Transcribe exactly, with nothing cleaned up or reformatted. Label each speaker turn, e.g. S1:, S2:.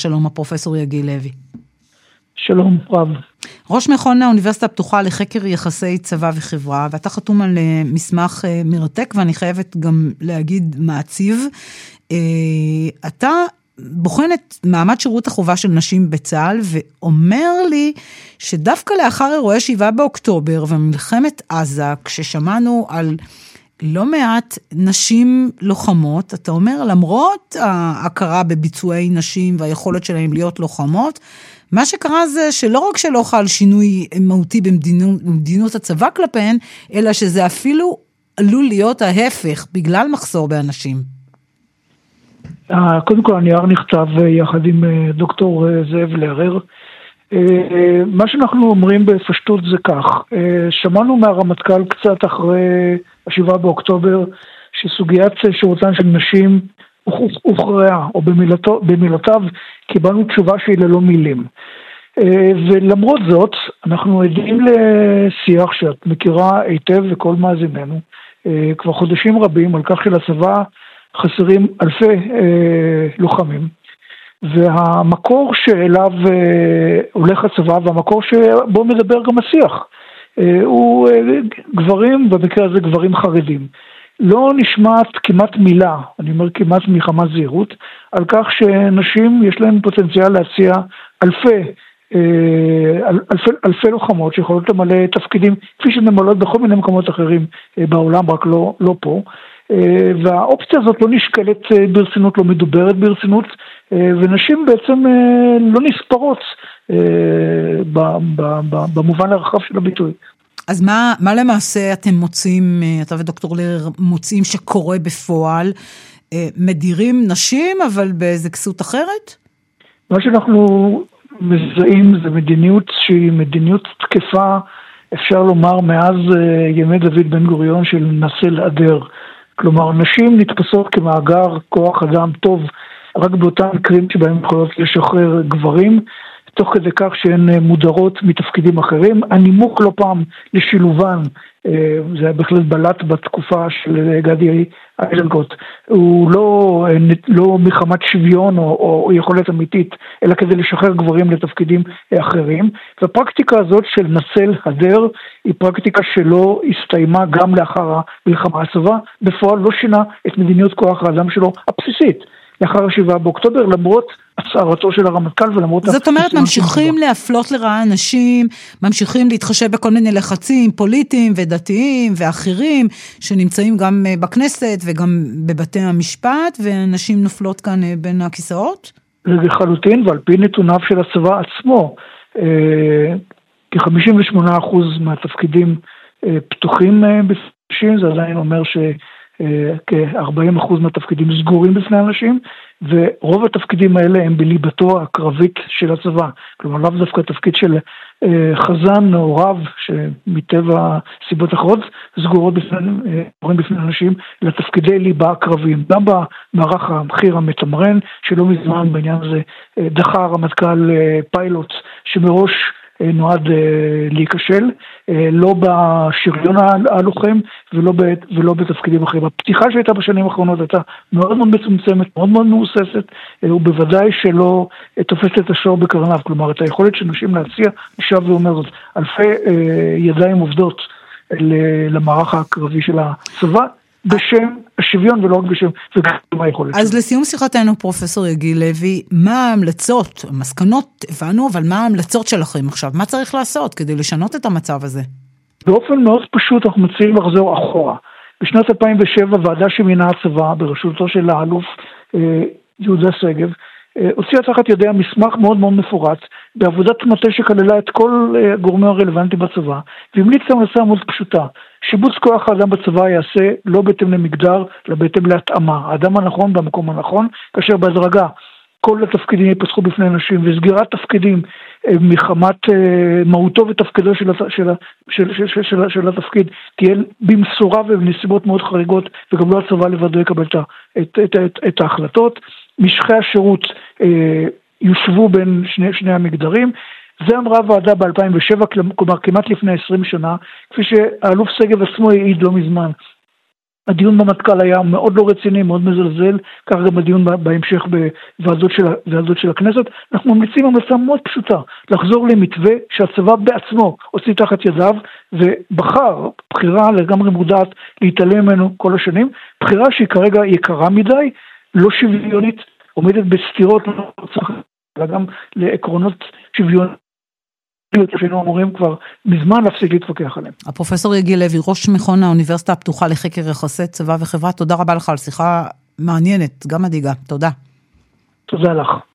S1: שלום הפרופסור יגיל לוי.
S2: שלום רב.
S1: ראש מכון האוניברסיטה הפתוחה לחקר יחסי צבא וחברה, ואתה חתום על מסמך מרתק, ואני חייבת גם להגיד מעציב. אתה בוחן את מעמד שירות החובה של נשים בצה"ל, ואומר לי שדווקא לאחר אירועי שבעה באוקטובר ומלחמת עזה, כששמענו על לא מעט נשים לוחמות, אתה אומר, למרות ההכרה בביצועי נשים והיכולת שלהם להיות לוחמות, מה שקרה זה שלא רק שלא חל שינוי מהותי במדינות, במדינות הצבא כלפיהן, אלא שזה אפילו עלול להיות ההפך, בגלל מחסור באנשים.
S2: קודם כל, הנייר נכתב יחד עם דוקטור זאב לרר. מה שאנחנו אומרים בפשטות זה כך, שמענו מהרמטכ"ל קצת אחרי השבעה באוקטובר, שסוגיית שירותן של נשים הוכרעה, או במילתו, במילותיו קיבלנו תשובה שהיא ללא מילים. ולמרות זאת, אנחנו עדים לשיח שאת מכירה היטב וכל מאזיננו, כבר חודשים רבים על כך שלצבא חסרים אלפי לוחמים, והמקור שאליו הולך הצבא, והמקור שבו מדבר גם השיח, הוא גברים, במקרה הזה גברים חרדים. לא נשמעת כמעט מילה, אני אומר כמעט מחמת זהירות, על כך שנשים יש להם פוטנציאל להציע אלפי, אלפי, אלפי לוחמות שיכולות למלא תפקידים, כפי שממלאות בכל מיני מקומות אחרים בעולם, רק לא, לא פה. והאופציה הזאת לא נשקלת ברצינות, לא מדוברת ברצינות, ונשים בעצם לא נספרות במובן הרחב של הביטוי.
S1: אז מה, מה למעשה אתם מוצאים, אתה ודוקטור לרר מוצאים שקורה בפועל, מדירים נשים אבל באיזה כסות אחרת?
S2: מה שאנחנו מזהים זה מדיניות שהיא מדיניות תקפה, אפשר לומר מאז ימי דוד בן גוריון של נסה לעדר. כלומר, נשים נתפסות כמאגר כוח אדם טוב רק באותם מקרים שבהם יכולות לשחרר גברים, תוך כדי כך שהן מודרות מתפקידים אחרים. הנימוק לא פעם לשילובן, זה היה בהחלט בלט בתקופה של גדי איזנקוט, הוא לא, לא מחמת שוויון או, או יכולת אמיתית, אלא כדי לשחרר גברים לתפקידים אחרים. והפרקטיקה הזאת של נסל הדר היא פרקטיקה שלא הסתיימה גם לאחר המלחמה. הצבא בפועל לא שינה את מדיניות כוח האדם שלו הבסיסית לאחר השבעה באוקטובר, למרות הצערתו של הרמטכ"ל ולמרות...
S1: זאת אומרת, ממשיכים להפלות לרעה אנשים, ממשיכים להתחשב בכל מיני לחצים פוליטיים ודתיים ואחרים, שנמצאים גם בכנסת וגם בבתי המשפט, ונשים נופלות כאן בין הכיסאות?
S2: לחלוטין, ועל פי נתוניו של הצבא עצמו, כ-חמישים ושמונה אחוז מהתפקידים פתוחים בפנים, זה עדיין אומר ש... כ-ארבעים אחוז מהתפקידים סגורים בפני אנשים, ורוב התפקידים האלה הם בליבתו הקרבית של הצבא. כלומר, לאו דווקא תפקיד של חזן או רב, שמטבע סיבות אחרות סגורות בפני, בפני אנשים, לתפקידי ליבה הקרביים. גם במערך המחיר המתמרן, שלא מזמן בעניין הזה דחה הרמטכ"ל פיילוט שמראש נועד להיכשל, לא בשריון הלוחם ולא, ב, ולא בתפקידים אחרים. הפתיחה שהייתה בשנים האחרונות הייתה מאוד מאוד מצומצמת, מאוד מאוד מאוססת, ובוודאי שלא תופסת את השור בקרניו. כלומר, את היכולת של נשים להציע, נשאב ואומר זאת, אלפי ידיים עובדות למערך הקרבי של הצבא, בשם השוויון ולא רק בשם וגם היכולת.
S1: אז לסיום שיחתנו, פרופסור יגיל לוי, מה ההמלצות, המסקנות הבנו, אבל מה ההמלצות שלכם עכשיו? מה צריך לעשות כדי לשנות את המצב הזה?
S2: באופן מאוד פשוט אנחנו מציעים לחזור אחורה. בשנת אלפיים ושבע ועדה שמינה הצבא בראשותו של האלוף יהודה שגב, הוציאה תחת ידיה מסמך מאוד מאוד מפורט, בעבודת מטה שכללה את כל הגורמים הרלוונטיים בצבא, והמליצה המלצה מאוד פשוטה, שיבוץ כוח האדם בצבא יעשה לא בהתאם למגדר, אלא בהתאם להתאמה, האדם הנכון במקום הנכון, כאשר בהדרגה כל התפקידים ייפתחו בפני נשים, וסגירת תפקידים מחמת מהותו ותפקידו של, של, של, של, של, של, של התפקיד תהיה במשורה ובנסיבות מאוד חריגות, וגם לא הצבא לבדו יקבל את, את, את, את, את ההחלטות. משכי השירות אה, יושבו בין שני, שני המגדרים. זה אמרה הוועדה ב-אלפיים ושבע, כלומר כמעט לפני עשרים שנה, כפי שהאלוף שגב עצמו העיד לא מזמן. הדיון במטכ"ל היה מאוד לא רציני, מאוד מזלזל, כך גם הדיון בהמשך בוועדות של, בוועדות של הכנסת. אנחנו ממליצים המלצה מאוד פשוטה, לחזור למתווה שהצבא בעצמו הוציא תחת ידיו, ובחר בחירה לגמרי מודעת להתעלם ממנו כל השנים, בחירה שהיא כרגע יקרה מדי, לא שוויונית, עומדת בסתירות, לא צריך, אלא גם לעקרונות שוויוניות, שהיינו אמורים כבר מזמן להפסיק להתווכח עליהם.
S1: הפרופסור יגיל לוי, ראש מכון האוניברסיטה הפתוחה לחקר יחסי צבא וחברה, תודה רבה לך על שיחה מעניינת, גם מדאיגה. תודה.
S2: תודה לך.